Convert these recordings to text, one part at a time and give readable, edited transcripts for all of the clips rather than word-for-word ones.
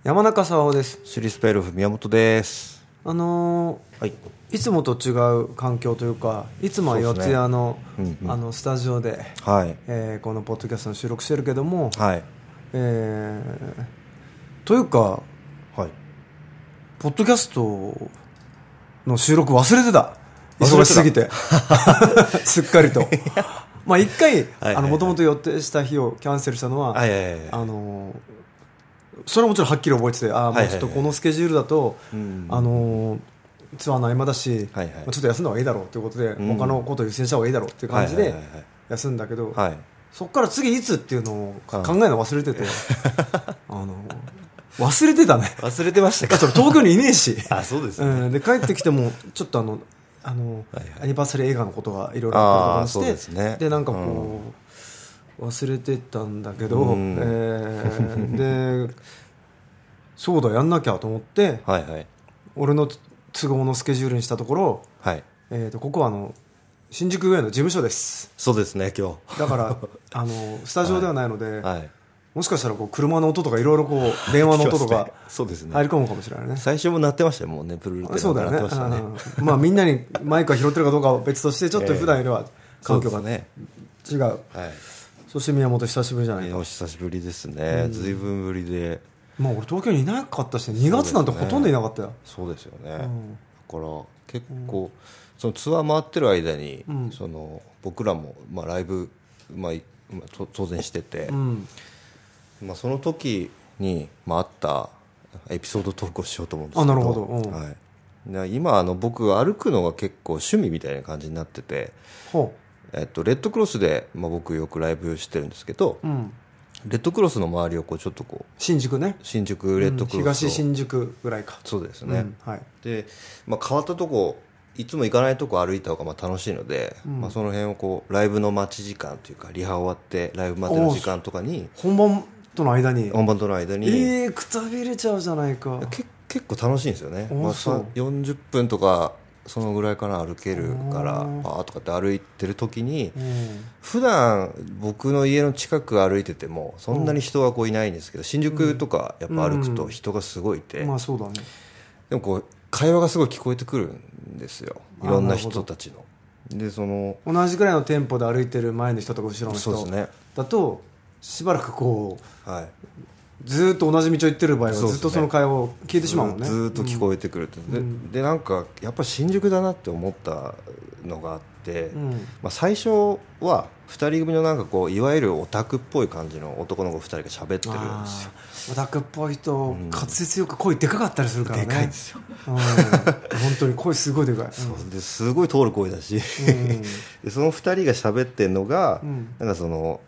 山中沙央です。 シリスペイルフ宮本です。 はい、いつもと違う環境というか、いつもは四谷の、スタジオで、 はい、 このポッドキャストの収録してるけども、 はい、 というか、 はい、 ポッドキャストの収録忘れてた。忙しすぎてすっかりとまあ一回もともと予定した日をキャンセルしたのは、それはもちろんはっきり覚えてて、もうちょっとこのスケジュールだと、ツアーの合間だし、ちょっと休んだ方がいいだろうということで、他のことを優先した方がいいだろうっていう感じで休んだけど、そこから次いつっていうのを考えるの忘れてて忘れてたね。 忘れてましたか。 東京にいねえしあ、そうですね。 で帰ってきてもちょっとアニバーサリー映画のことがいろいろあったりとかして、でなんかこう、忘れてたんだけど、でそうだやんなきゃと思って、俺の都合のスケジュールにしたところ、ここは新宿上の事務所です。 そうですね。今日だからスタジオではないので、もしかしたらこう車の音とかいろいろこう電話の音とか入り込むかもしれないね。 最初も鳴ってましたよ。もうね、プルルってそうだよね。まあみんなにマイクが拾ってるかどうかは別として、ちょっと普段よりは環境がね違う。そして宮本久しぶりじゃないか。 お久しぶりですね。ずいぶんぶりで。 まあ俺東京にいなかったし、2月なんてほとんどいなかったよ。 そうですよね。だから結構そのツアー回ってる間に、その僕らもまあライブ当然してて。その時に、あったエピソードトークをしようと思うんですけど、 なるほど、 今僕歩くのが結構趣味みたいな感じになってて、レッドクロスで、僕よくライブしてるんですけど、レッドクロスの周りをちょっと新宿ね、 新宿レッドクロス、 東新宿ぐらいか。 そうですね、で、変わったとこいつも行かないとこ歩いた方が楽しいので、その辺をライブの待ち時間というか、リハ終わってライブ待ってる時間とかに本番との間にくたびれちゃうじゃないか。 結構楽しいんですよね。40分とかそのぐらいかな、歩けるからパーとかって歩いてる時に、普段僕の家の近く歩いててもそんなに人がいないんですけど、新宿とかやっぱ歩くと人がすごいいて、 そうだね。 でも会話がすごい聞こえてくるんですよ、いろんな人たちの。で同じぐらいのテンポで歩いてる前の人とか後ろの人だとしばらくずっと同じ道を行ってる場合はずっとその会話を聞いてしまうもんね。 ずっと聞こえてくるって、でなんかやっぱ新宿だなって思ったのがあって、最初は2人組のなんかいわゆるオタクっぽい感じの男の子2人が喋ってるんですよ。 オタクっぽい人、滑舌よく声でかかったりするからね。 でかいんですよ本当に声すごいでかい。 そうですごい通る声だし、でその2人が喋ってるのが、なんか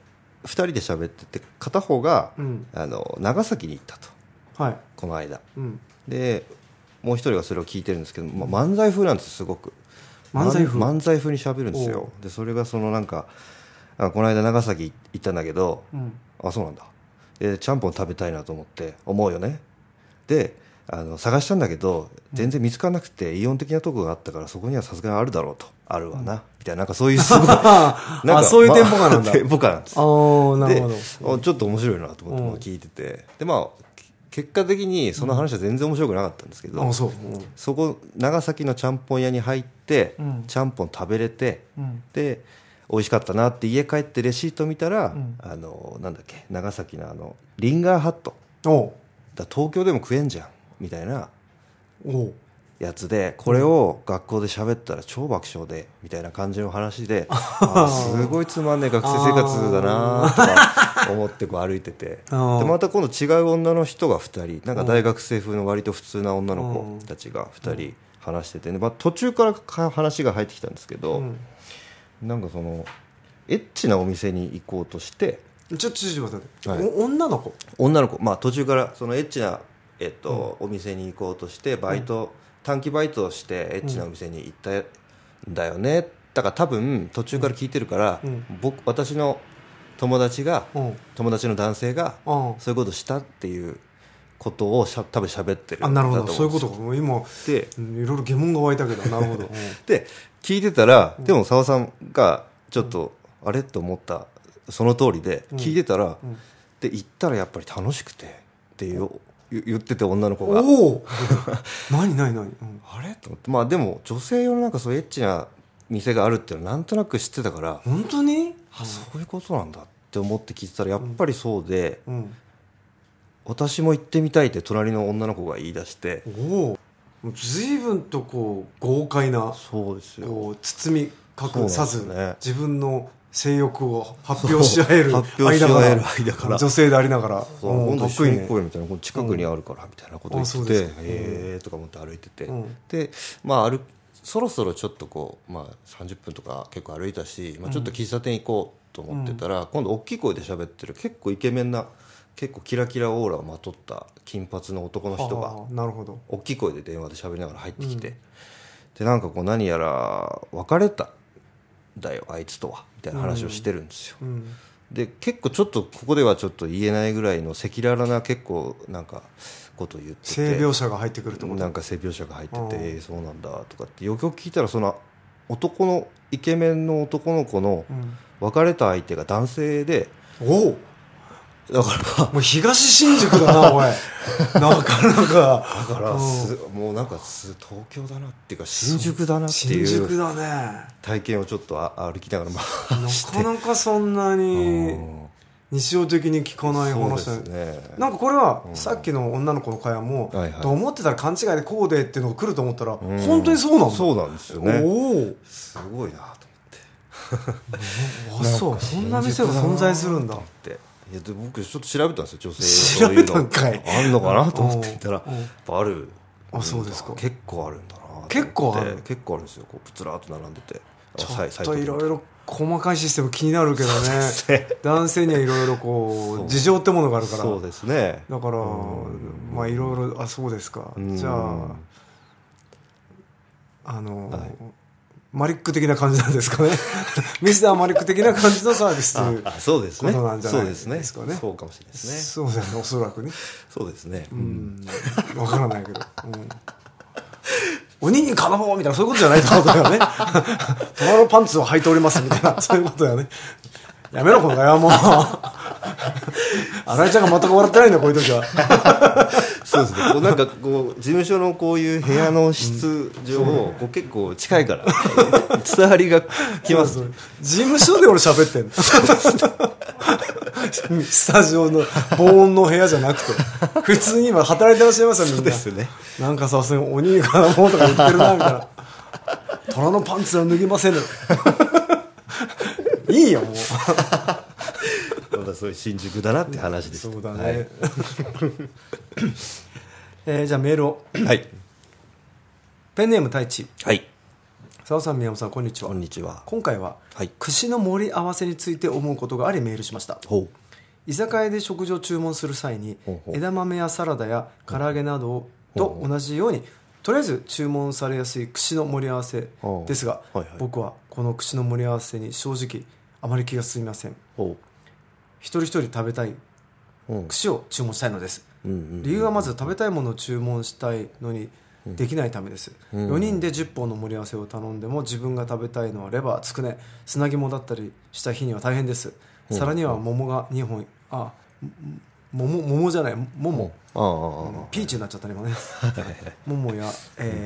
2人で喋ってて、片方が、長崎に行ったと、この間、でもう一人がそれを聞いてるんですけど、漫才風なんです。すごく漫才風に喋るんですよ。でそれがなんか、この間長崎行ったんだけど、あ、そうなんだ、ちゃんぽん食べたいなと思うよね。で探したんだけど全然見つからなくて、イオン的なとこがあったから、そこにはさすがにあるだろうと、あるわな、みたいな、なんかそういうすごいなんかそういうテンポ感なんだ。 テンポ感なんです。 なるほど。 でちょっと面白いなと思って聞いてて、で結果的にその話は全然面白くなかったんですけど、そこ長崎のちゃんぽん屋に入って、ちゃんぽん食べれて、で美味しかったなって家帰ってレシート見たら、なんだっけ、長崎のリンガーハットだ、東京でも食えんじゃんみたいなやつで、これを学校で喋ったら超爆笑でみたいな感じの話で、すごいつまんねえ学生生活だなとか思って歩いてて、でまた今度違う女の人が2人、なんか大学生風の割と普通な女の子たちが2人話してて、途中から話が入ってきたんですけど、なんかエッチなお店に行こうとして、 ちょっと待って、女の子、 途中からそのエッチなお店に行こうとして短期バイトをしてエッチなお店に行ったんだよね。だから多分途中から聞いてるから、私の友達の男性がそういうことしたっていうことを多分喋ってるんだと思うんですよ。 なるほど、そういうことか。今でいろいろ疑問が湧いたけど、なるほど。 で聞いてたら、でも澤さんがちょっと、あれと思ったその通りで、聞いてたら、で行ったらやっぱり楽しくてっていう言ってて、女の子が。 おお何、うん、 あれと思って、まあでも女性用のなんかそういうエッチな店があるっていうのはなんとなく知ってたから、 本当に、 そういうことなんだって思って聞いてたら、やっぱりそうで、 うん、 私も行ってみたいって隣の女の子が言い出して。 おお、随分とこう豪快な、 そうですよ、 こう包み隠さず、 ね、 自分の性欲を発表し合える間から女性でありながら、 今度一緒に行こうよみたいな、近くにあるからみたいなこと言ってて、へえとか思って歩いてて、でまあそろそろちょっとこう、まあ、30分とか結構歩いたし、まあ、ちょっと喫茶店行こうと思ってたら、今度大きい声で喋ってる結構イケメンな、結構キラキラオーラをまとった金髪の男の人がなるほど大きい声で電話で喋りながら入ってきて、でなんかこう何やら別れたんだよあいつとはみたいな話をしてるんですよ、で結構ちょっとここではちょっと言えないぐらいの赤裸々な結構なんかことを言ってて、 性描写が入ってくるってこと、 なんか性描写が入ってて、そうなんだとかってよくよく聞いたら、そのイケメンの男の子の別れた相手が男性で、 おおだからもう東新宿だなおいなかなかだから、もうなんか東京だなっていうか新宿だなっていう新宿だね体験をちょっと歩きながら回してなかなかそんなに日常的に聞かない話だね。なんかこれはさっきの女の子の会話も、と思ってたら勘違いでこうでっていうのが来ると思ったら、本当にそうなんだ。 そうなんですよね。 おおすごいなと思ってあ、そうそんな店が存在するんだって。 いやで僕ちょっと調べたんですよ、女性そういうのあんのかなと思ってみたら、やっぱある。 あ、そうですか。 結構あるんだな。 結構あるんですよ。こうプツラーっと並んでて、 ちょっといろいろ細かいシステム気になるけどね男性にはいろいろこう事情ってものがあるから、 そうですね、 だからまあいろいろ、あ、そうですか。じゃあマリック的な感じなんですかねミスターマリック的な感じのサービスということなんじゃないですかね。 そうかもしれないですね。 そうですね、おそらくね。 そうですね、 分からないけど、鬼に金棒みたいな、そういうことじゃないってことだよね虎のパンツを履いておりますみたいな、そういうことだよね。やめろこの会話も新井ちゃんが全く笑ってないんだこういう時はそうですね、こうなんかこう事務所のこういう部屋の質上、こう結構近いから伝わりがきます。 事務所で俺喋ってんのスタジオの防音の部屋じゃなくて、普通に今働いてらっしゃいますよみんな。そうですね、なんかさすがに鬼に金棒とか言ってるなみたいな虎のパンツは脱ぎませんいいよもうまだそういう新宿だなって話です。 そうだね、はい、じゃあメールを、 はい、 ペンネーム太一、 はい、 澤さん、宮本さん、こんにちは。 こんにちは。 今回は、 はい、 串の盛り合わせについて思うことがありメールしました。居酒屋で食事を注文する際に枝豆やサラダや唐揚げなどと同じようにとりあえず注文されやすい串の盛り合わせですが、僕はこの串の盛り合わせに正直あまり気が進みません。一人一人食べたい串を注文したいのです。理由はまず食べたいものを注文したいのにできないためです。4人で10本の盛り合わせを頼んでも自分が食べたいのはレバー、つくね、砂肝だったりした日には大変です。さらには桃が2本、桃じゃない、桃、ピーチになっちゃったね今ね桃や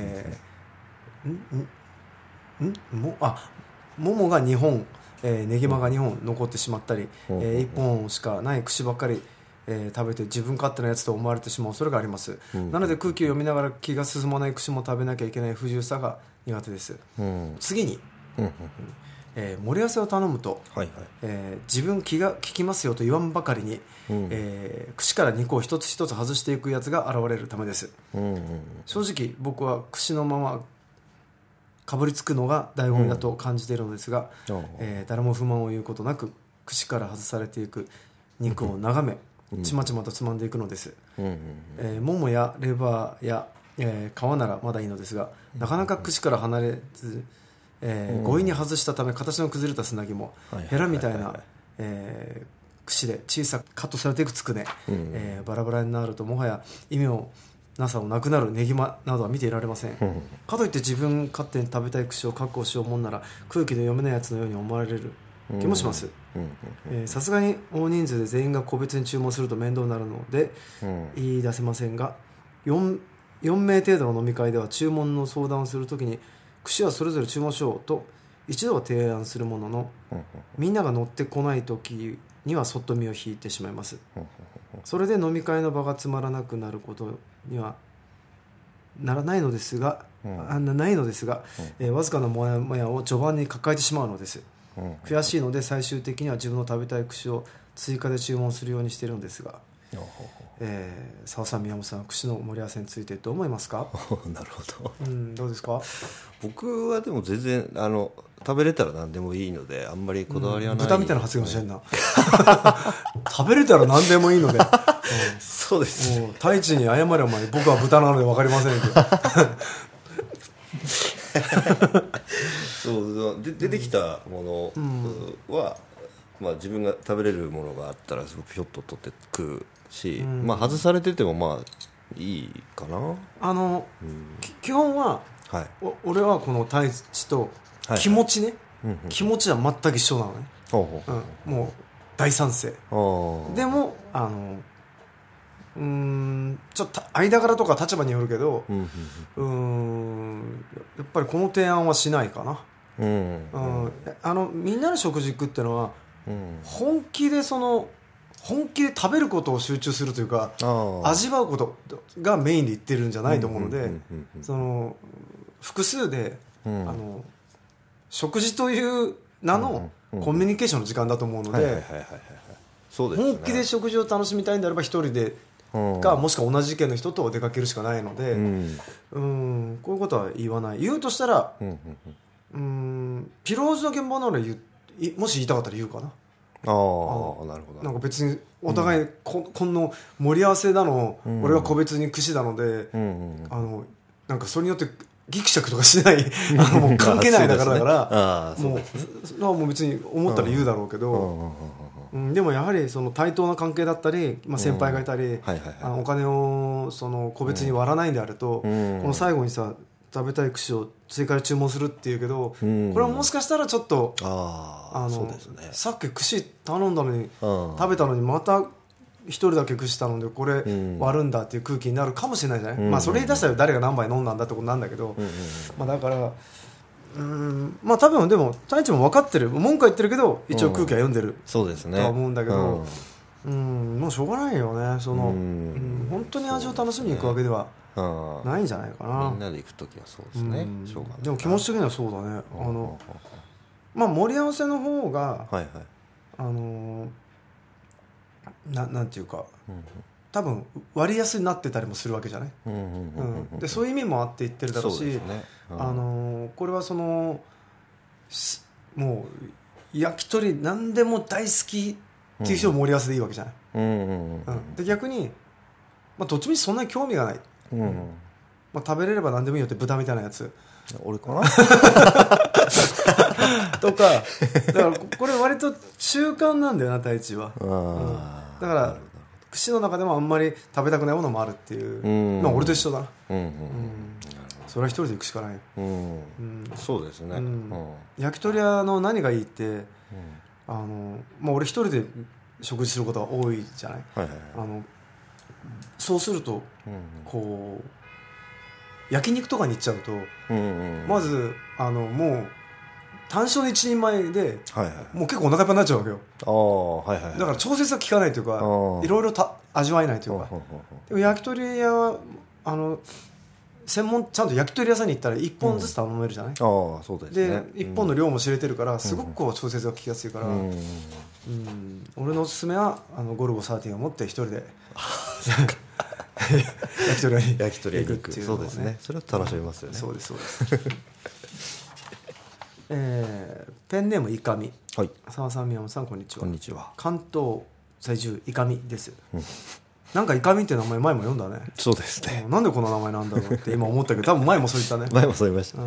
桃が2本、ネギマが2本残ってしまったり、1本しかない串ばっかり食べて自分勝手なやつと思われてしまう恐れがあります。なので空気を読みながら気が進まない串も食べなきゃいけない不自由さが苦手です。次に、盛り合わせを頼むと、自分気が利きますよと言わんばかりに、串から肉を一つ一つ外していくやつが現れるためです。正直僕は串のままかぶりつくのが醍醐味だと感じているのですが、誰も不満を言うことなく串から外されていく肉を眺め、ちまちまとつまんでいくのです。ももやレバーや、皮ならまだいいのですが、なかなか串から離れず、強引に外したため形の崩れた砂肝、ヘラみたいな、串で小さくカットされていくつくね、バラバラになるともはや意味をなさをなくなるネギマなどは見ていられません。かといって自分勝手に食べたい串を確保しようもんなら空気で読めないやつのように思われる気もします。さすがに大人数で全員が個別に注文すると面倒になるので言い出せませんが、4名程度の飲み会では注文の相談をするときに串はそれぞれ注文しようと一度は提案するものの、みんなが乗ってこないときにはそっと身を引いてしまいます。それで飲み会の場がつまらなくなることにはならないのですが、わずかなモヤモヤを序盤に抱えてしまうのです。悔しいので最終的には自分の食べたい串を追加で注文するようにしているのですが、澤さん、宮本さん、串の盛り合わせについてどう思いますか？ なるほど、 どうですか？ 僕はでも全然食べれたら何でもいいのであんまりこだわりはない、 豚みたいな発言をしてんな食べれたら何でもいいのでそうです、ね、 太一に謝れお前、僕は豚なので分かりませんけどそうで出てきたものは、まあ、自分が食べれるものがあったらすごくひょっと取って食うし、まあ、外されててもまあいいかな。 基本は、はい、俺はこの太一と気持ちね、気持ちは全く一緒なのね、もう大賛成。でもちょっと間柄とか立場によるけど、やっぱりこの提案はしないかな。みんなの食事行くってのは、本気で食べることを集中するというか、味わうことがメインで言ってるんじゃないと思うので、複数で、食事という名のコミュニケーションの時間だと思うので、本気で食事を楽しみたいんであれば一人でか、もしくは同じ意見の人と出かけるしかないので、こういうことは言わない。言うとしたら、ピローズの現場ならもし言いたかったら言うかな。 なるほど。 なんか別にお互いこの盛り合わせだの、俺は個別に串なので、なんかそれによってギクシャクとかしないもう関係ないだからもう別に思ったら言うだろうけど、でもやはりその対等な関係だったり、先輩がいたり、お金を個別に割らないんであると、この最後にさ、食べたい串を追加で注文するっていうけど、これはもしかしたらちょっとさっき串頼んだのに、食べたのにまた一人だけ串頼んでこれ割るんだっていう空気になるかもしれないじゃない。それ言い出したら誰が何杯飲んだんだってことなんだけど、だから多分でも太一も分かってる、文句は言ってるけど一応空気は読んでるとは思うんだけど、もうしょうがないよね。本当に味を楽しみに行くわけではないんじゃないかな。 みんなで行くときはそうですね、しょうがない。 でも気持ち的にはそうだね。盛り合わせの方がなんていうか、多分割安になってたりもするわけじゃない。でそういう意味もあって言ってるだろうし、これはもう焼き鳥何でも大好きっていう人を盛り合わせでいいわけじゃない。で逆に、どっちみちそんなに興味がない、食べれれば何でもいいよって豚みたいなやつ、 俺かなとか、だからこれ割と中間なんだよな、太一は。だから串の中でもあんまり食べたくないものもあるっていう、俺と一緒だな。それは一人で行くしかない。 そうですね。 焼き鳥屋の何がいいって、俺一人で食事することが多いじゃない。そうするとこう焼肉とかに行っちゃうと、まずもう単勝で一人前で、もう結構お腹いっぱいになっちゃうわけよ。だから調節が効かないというか、いろいろ味わえないというか。でも焼き鳥屋はちゃんと焼き鳥屋さんに行ったら1本ずつ頼めるじゃない。で1本の量も知れてるから、すごくこう調節が効きやすいから、俺のおすすめはゴルゴ13を持って一人で焼き鳥屋に行くっていうのをね。そうですね、 それは楽しめますよね。 そうですそうですペンネームいかみ。澤さん、宮本さん、こんにちは。 こんにちは。 関東在住いかみです。なんかいかみって名前前も読んだね。 そうですね。 なんでこの名前なんだろうって今思ったけど、多分前もそう言ったね。 前もそう言いました。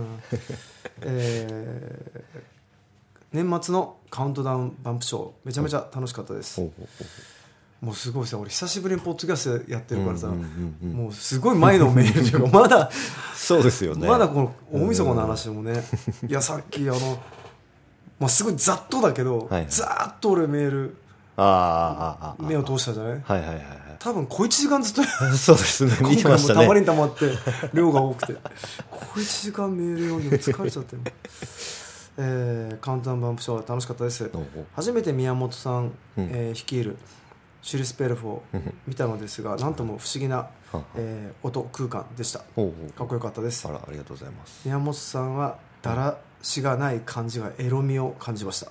年末のカウントダウンバンプショー、めちゃめちゃ楽しかったです。もうすごいさ、俺久しぶりにポッドキャストやってるからさ、もうすごい前のメールというか、まだそうですよね。 まだこの大晦日の話もね、いやさっきまあ、すごいざっとだけど、 はいはい、 ざーっと俺メール目を通したじゃない、 はいはいはい、 多分小1時間ずっとそうですね、見てましたね。 今回もたまりにたまって量が多くて小1時間メール読んで疲れちゃったよカウントダウンバンプショーは楽しかったです。初めて宮本さん、率いるシュリスペルフを見たのですが、なんとも不思議な、音空間でした。かっこよかったです。 ありがとうございます。 宮本さんはだらしがない感じがエロみを感じました。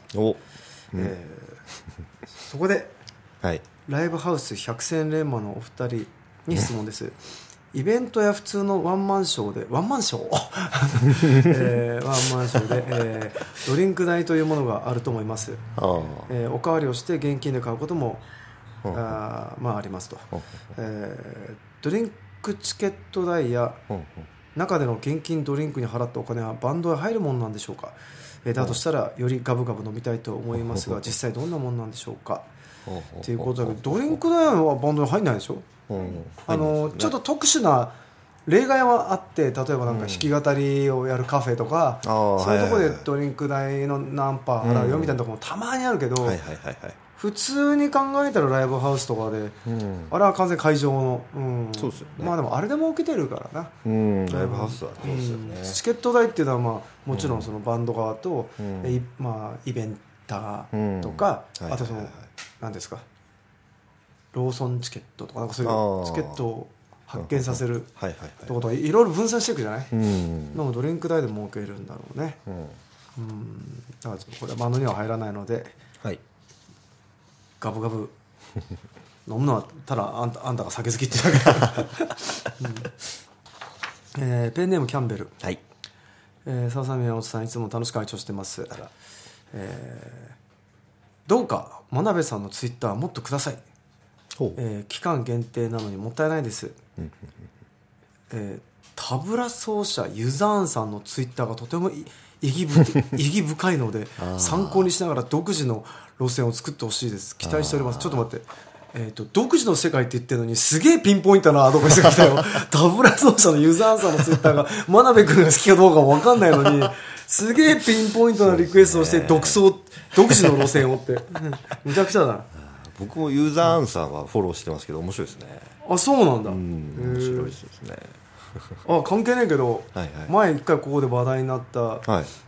そこで、はい、ライブハウス百戦錬磨のお二人に質問ですイベントや普通のワンマンショーでワンマンショーで、ドリンク代というものがあると思います。おかわりをして現金で買うこともありますと、ドリンクチケット代や中での現金ドリンクに払ったお金はバンドへ入るものなんでしょうか。だとしたらよりガブガブ飲みたいと思いますが、実際どんなものなんでしょうかということだけど、ドリンク代はバンドに入んないでしょ。ちょっと特殊な例外はあって、例えばなんか弾き語りをやるカフェとか、そういうところでドリンク代の何パー払うよみたいなところもたまにあるけど、普通に考えたらライブハウスとかで、あれは完全会場の、そうですよね。まあでもあれでも受けてるからな、 ライブハウスはそうですよね。 チケット代っていうのは、まあ、もちろんそのバンド側と、イベンターとか、あとその何ですか、ローソンチケットとか、なんかそういうチケットを発見させるとことかいろいろ分散していくじゃない。のドリンク代で儲けるんだろうね。だからこれはバンドには入らないので、ガブガブ飲むのはただあんたが酒好きってだけペンネームキャンベル、澤さん宮本さんいつも楽しく拝聴してます。どうか真鍋さんのツイッターもっとください。期間限定なのにもったいないです。タブラ奏者ユザーンさんのツイッターがとても意義深いので参考にしながら独自の路線を作ってほしいです。期待しております。ちょっと待って、独自の世界って言ってるのにすげえピンポイントなアドバイスが来たよタブラ奏者のユザーンさんのツイッターが真鍋君が好きかどうかも分かんないのにすげえピンポイントなリクエストをして独自の路線をってむちゃくちゃだな。 僕もユーザーアンさんはフォローしてますけど面白いですね。 あ、そうなんだ。 面白いですね。 関係ないけど、前一回ここで話題になった、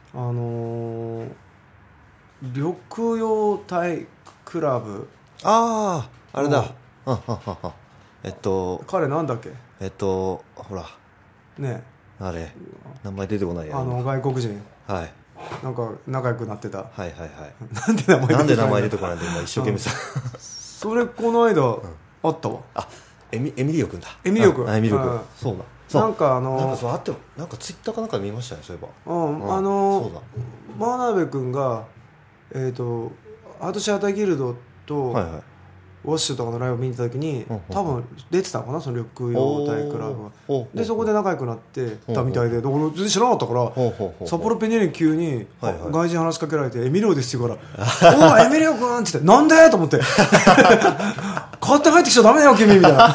緑葉体クラブ。 あれだ。 彼なんだっけ。 ほらね、 あれ名前出てこないや。 外国人。なんか仲良くなってた。 なんで名前出てこないんだ今一生懸命さ。 それこの間あったわ。 エミリオ君だ。 エミリオ君。 そうだ。 なんかそうあってもなんかツイッターかなんかで見ましたね、そういえば。 そうだ。真鍋君がアートシアターギルドとウォッシュとかのライブを見に行った時に多分出てたのかな、その緑葉体クラブが。でそこで仲良くなってたみたいで、俺全然知らなかったから札幌ペニエルに急に外人話しかけられて「エミリオです」って言うから「おいエミリオ君」って言って「なんで?」と思って「勝手に入ってきちゃダメだよ君」みたいな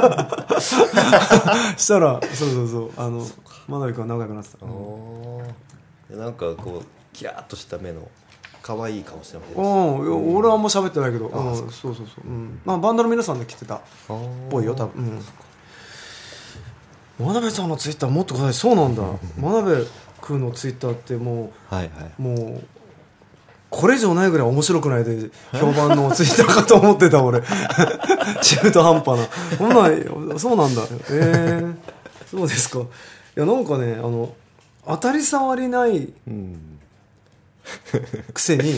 したらそう真鍋君は仲良くなってた。 なんかこうキラッとした目の可愛い顔してます。 俺はあんま喋ってないけど、バンドの皆さんで来てたっぽいよ多分。真鍋さんのツイッターもっとください。そうなんだ。真鍋君のツイッターってもうこれ以上ないぐらい面白くないで評判のツイッターかと思ってた俺中途半端な。そうなんだ。そうですか。いやなんかね、当たり障りないくせに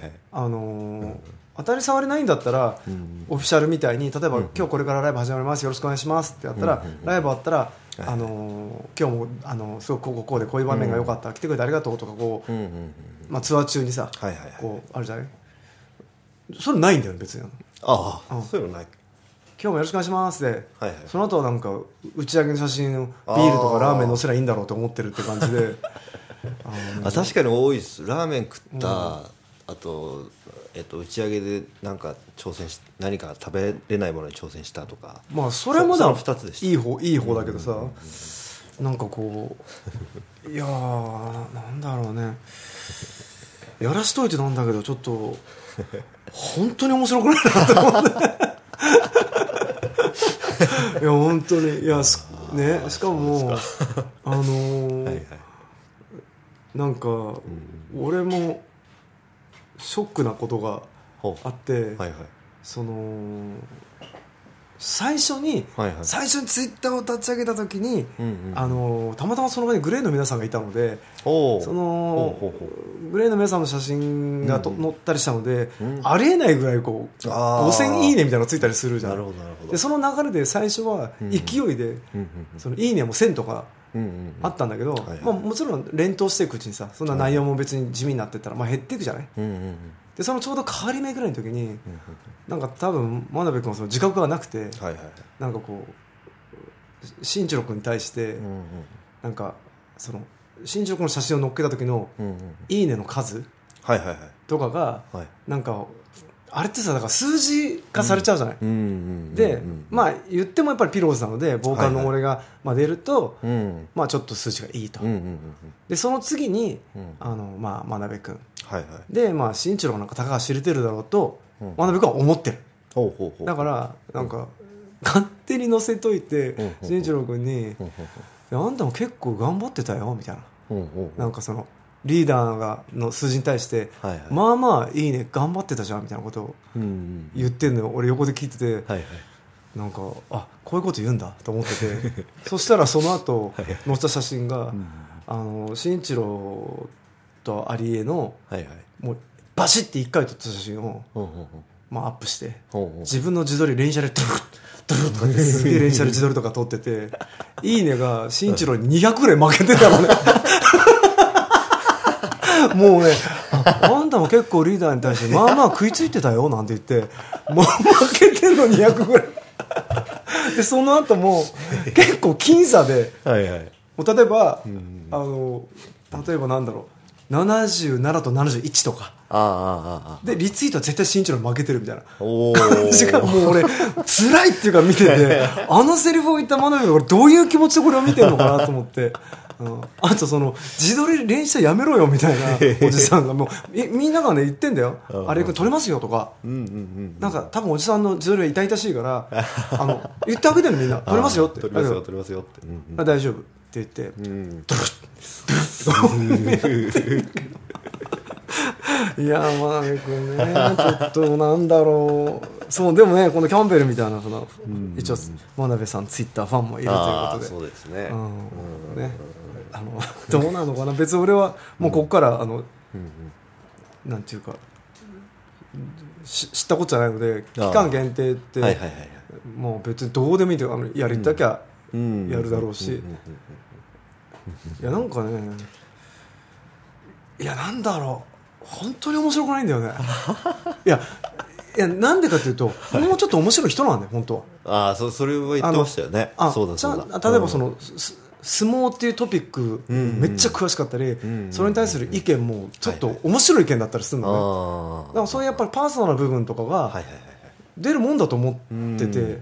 当たり障りないんだったら、オフィシャルみたいに例えば、今日これからライブ始まりますよろしくお願いしますってやったら、ライブあったら、今日もすごくこうでこういう場面が良かった、来てくれてありがとうとかこう、ツアー中にさ、こうあるじゃない。それないんだよ別に。 そういうのない。 今日もよろしくお願いしますで、その後はなんか打ち上げの写真をビールとかラーメン載せりゃいいんだろうと思ってるって感じで確かに多いです。ラーメン食った、あと、打ち上げでなんか挑戦し何か食べれないものに挑戦したとか。 それはまだ 2つでした。 いい方だけどさ、なんかこういやなんだろうね、 やらしといてなんだけどちょっと本当に面白くないなと思っていや本当にいやね、しかもはいはい、なんか、俺もショックなことがあって、はいはい、その最初にツイッターを立ち上げた時に、たまたまその場にグレーの皆さんがいたので、そのグレーの皆さんの写真が載ったりしたので、ありえないぐらいこう5000いいねみたいなのがついたりするじゃん。でその流れで最初は勢いで、そのいいねも1000とかあったんだけど、まあ、もちろん連投していくうちにさ、そんな内容も別に地味になってったら、まあ、減っていくじゃない。でそのちょうど変わり目ぐらいの時に、なんか多分真鍋君はその自覚がなくて、なんかこう新一郎君に対して、なんかその新一郎君の写真を載っけた時のいいねの数とかが、なんかあれってさ、だから数字化されちゃうじゃない。で、まあ言ってもやっぱりピローズなので、ボーカルの俺がまあ出ると、まあちょっと数字がいいと。でその次にまあ真鍋君で、まあ新一郎なんか高橋知れてるだろうと真鍋君は思ってる。だからなんか勝手に載せといて、新一郎君に「あんたも結構頑張ってたよ」みたいな、なんかそのリーダーの数字に対して、まあまあいいね頑張ってたじゃんみたいなことを言ってんのよ。俺横で聞いてて、なんかあこういうこと言うんだと思っててそしたらその後載せた写真が新一郎と有江のもうバシッて1回撮った写真をまあアップして、自分の自撮り連写でドゥルッドゥルッとかってすげえ連写で自撮りとか撮ってていいねが新一郎に200ぐらい負けてたのねもうね、あんたも結構リーダーに対してまあまあ食いついてたよなんて言ってもう負けてんの200ぐらいでその後も結構僅差でもう例えば例えばなんだろう77と71とかでリツイートは絶対新一郎負けてるみたいな感じがもう俺辛いっていうか見ててあのセリフを言った真鍋が俺どういう気持ちでこれを見てるのかなと思ってあとその自撮り練習やめろよみたいなおじさんがもうみんながね言ってんだよあれ撮れますよとかなんか多分おじさんの自撮りは痛々しいから言ってあげてるみんな撮れますよって撮れますよ撮れますよって大丈夫って言ってドルッいや真鍋君ねちょっとなんだろうそうでもねこのキャンベルみたいな一応真鍋さんツイッターファンもいるということでそうですねねどうなのかな別に俺はもうここからなんていうか知ったことじゃないので期間限定ってもう別にどうでもいいというかやりたきゃやるだろうしいやなんかねいやなんだろう本当に面白くないんだよねいやなんでかというともうちょっと面白い人なんだよ本当は。 それを言ってましたよね。そうだそうだ。 例えばその、相撲っていうトピックめっちゃ詳しかったり、それに対する意見もちょっと面白い意見だったりするのね。だからそういうやっぱりパーソナルな部分とかが出るもんだと思ってて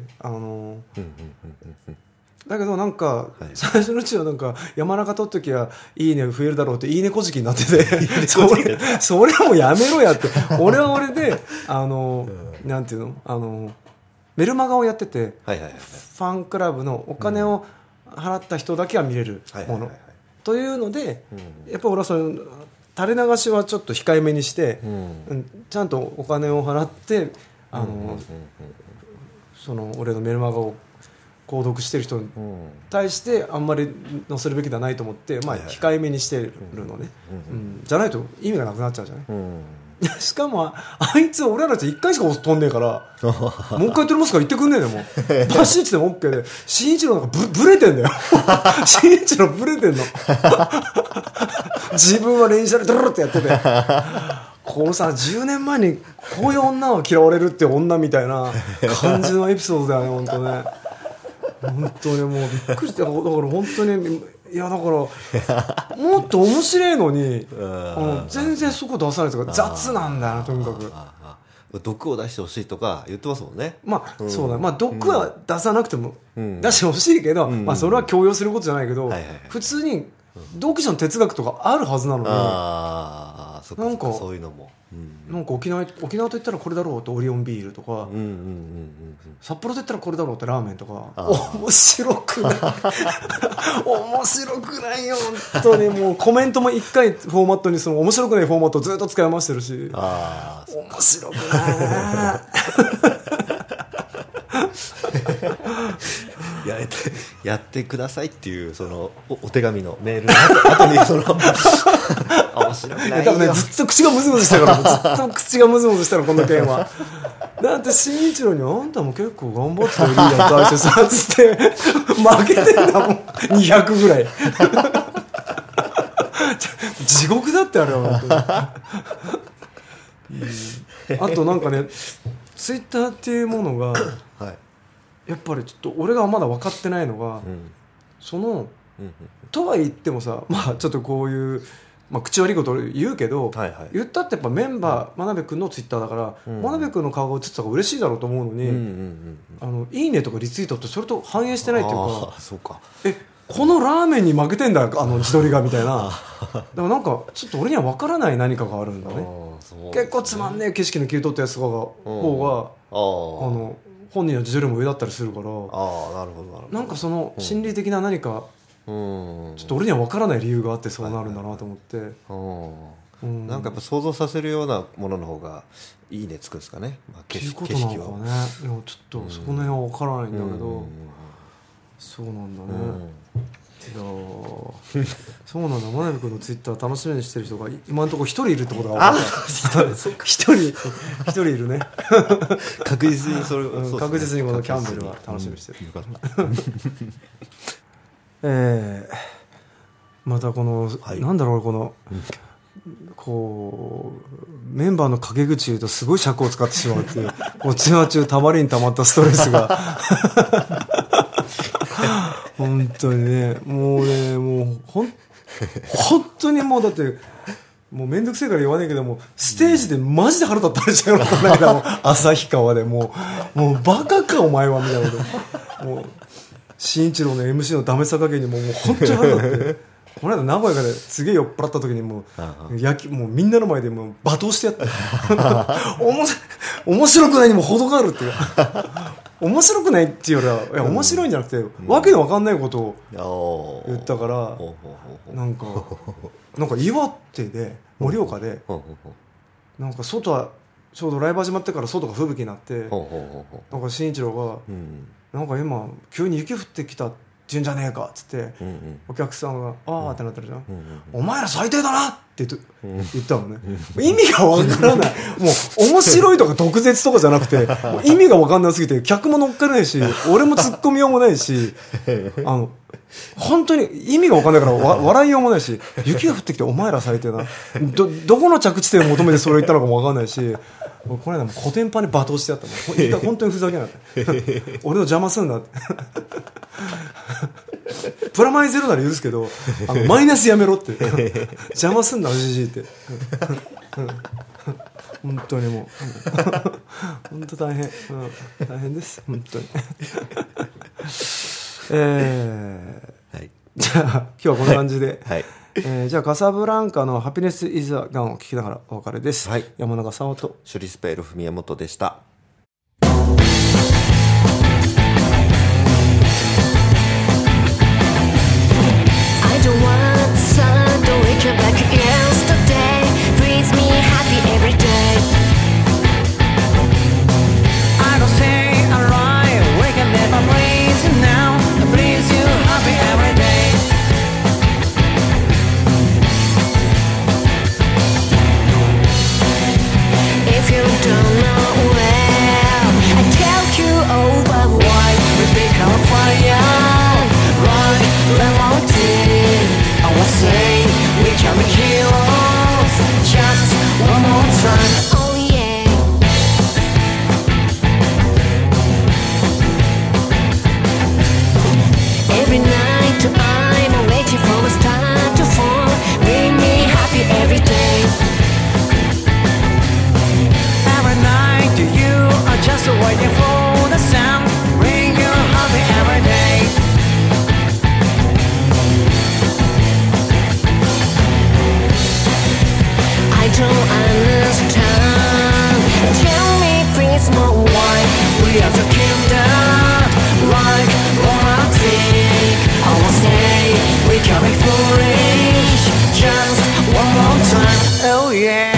だけどなんか最初のうちはなんか山中撮っときゃいいね増えるだろうっていいねこじきになっててそれはもうやめろやって俺は俺でなんていうのメルマガをやっててファンクラブのお金を払った人だけが見れるものというのでやっぱ俺はその垂れ流しはちょっと控えめにしてちゃんとお金を払ってその俺のメルマガを購読してる人に対してあんまり載せるべきではないと思って、まあ、控えめにしてるのね、じゃないと意味がなくなっちゃうじゃない、しかもあいつ俺らと1回しか飛んねえからもう一回撮りますから言ってくんねえねもうバシッチでも OK で新一郎なんかブレてんだよ新一郎ブレてんの自分は連射でドルってやっててこのさ10年前にこういう女は嫌われるって女みたいな感じのエピソードだよね本当ね本当にもうびっくりしてだから本当にいやだからもっと面白いのに全然そこ出さないというか雑なんだよなとにかく毒を出してほしいとか言ってますもんね。 まあそうだ、まあ毒は出さなくても出してほしいけど、まあそれは強要することじゃないけど、普通に独自の哲学とかあるはずなのになんかそういうのも、 なんか沖縄と言ったらこれだろうとオリオンビールとか、札幌と言ったらこれだろうってラーメンとか、面白くない面白くないよ本当に。もうコメントも1回フォーマットにその面白くないフォーマットをずっと使い回してるし、面白くないやってくださいっていうその お手紙のメールの後にその面白くないよ、 ね、ずっと口がムズムズしたからずっと口がムズムズしたのこの件は。だって慎一郎にあんたも結構頑張ってたよリーダーに対してさつって負けてんだもん200ぐらい地獄だってあれはあとなんかねツイッターっていうものが、はい、やっぱりちょっと俺がまだ分かってないのが、そのとは言ってもさ、まあちょっとこういう、まあ、口悪いこと言うけど、言ったってやっぱメンバー真鍋君のツイッターだから、真鍋君の顔が映ってた方が嬉しいだろうと思うのに、いいねとかリツイートってそれと反映してないっていうか、 そうか、 このラーメンに負けてんだ自撮りがみたいなだからなんかちょっと俺には分からない何かがあるんだね。結構つまんねえ景色の切り取ったやつ方が本人の自撮りも上だったりするから、なるほどなんかその心理的な何かちょっと俺には分からない理由があってそうなるんだなと思って、 なんかやっぱ想像させるようなものの方がいいねつくんですかね、 景色を。っていうことなのかね。いやちょっとそこの辺は分からないんだけど、そうなんだね。いやそうなんだ。真鍋君のツイッター楽しみにしてる人が今のところ一人いるってことが分かった。一人いるね確実にそれ、 確実にこのキャンベルは楽しみにしてる。よかったまたこの、なんだろうこのこうメンバーの陰口言うとすごい尺を使ってしまうっていうツアー中たまりにたまったストレスが本当にねもう本当にもうだってもうめんどくせえから言わないけどもステージでマジで腹立ったりしたよこの間も旭川でもうバカかお前はみたいなこともう慎一郎の MC のダメさ加減にもう本当に腹立ってこの間名古屋ですげえ酔っ払った時にもうもうみんなの前でもう罵倒してやって面白くないにも程があるっていう面白くないっていうよりは面白いんじゃなくて、わけのわかんないことを言ったから、なんか岩手で盛岡でなんか外はちょうどライブ始まってから外が吹雪になってなんか慎一郎がなんか今急に雪降ってきたって言うんじゃねえかっつって、お客さんがあーってなってるじゃん、お前ら最低だなって言ったのね、意味がわからないもう面白いとか毒舌とかじゃなくてもう意味がわかんなすぎて客も乗っかれないし俺も突っ込みようもないし本当に意味がわかんないから笑いようもないし雪が降ってきてお前ら最低だなどこの着地点を求めてそれを言ったのかもわかんないしこの間もコテンパンに罵倒してやったもん本当にふざけない俺の邪魔すんなってプラマイゼロなら許すけどマイナスやめろって邪魔すんなじじいって本当にもう本当大変、大変です本当にはい、じゃあ今日はこんな感じで、はいじゃあカサブランカのハピネスイズアガンを聞きながらお別れです、はい、山永沙央とシュリスペール文江元でした。 Say we can be heroes just one more time. yeah